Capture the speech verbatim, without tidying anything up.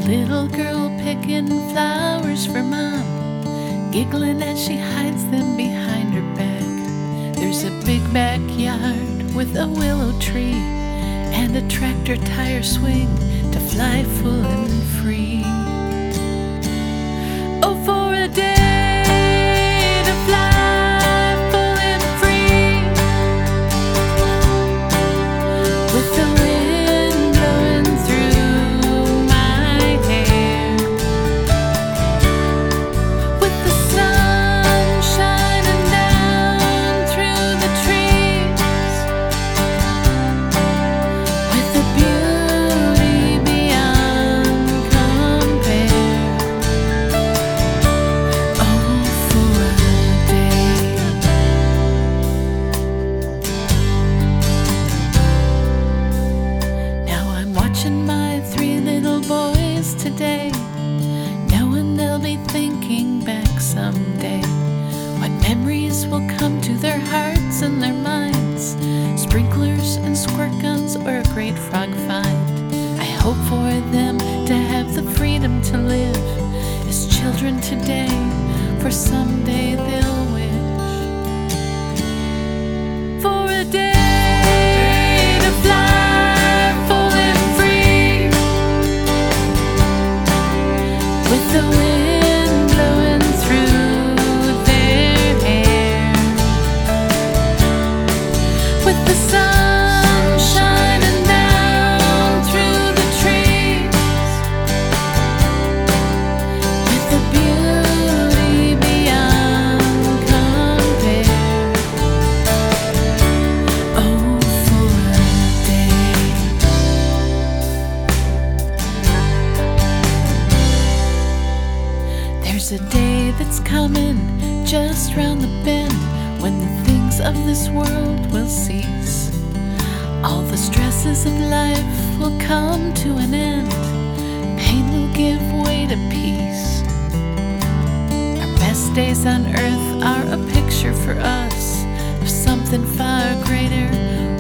little girl picking flowers for Mom, giggling as she hides them behind her back. There's a big backyard with a willow tree and a tractor tire swing to fly full and free. Oh, for a day to fly full and free, with the wind blowing through my hair, with the sun shining down through the trees, with the beauty beyond compare. Oh, for a day. Now I'm watching my three little boys today, knowing they'll be thinking back someday. What memories will come to their hearts and their minds? Sprinklers and squirt guns or a great frog fight. I hope for them to have the freedom to live as children today, for someday they'll wish for a day to fly full and free, with the wind blowing through their hair, with the sun shining down through the trees, with the beauty beyond compare. Oh, for a day. There's a day that's coming just round the bend when the things of this world will cease. All the stresses of life will come to an end. Pain will give way to peace. Our best days on earth are a picture for us of something far greater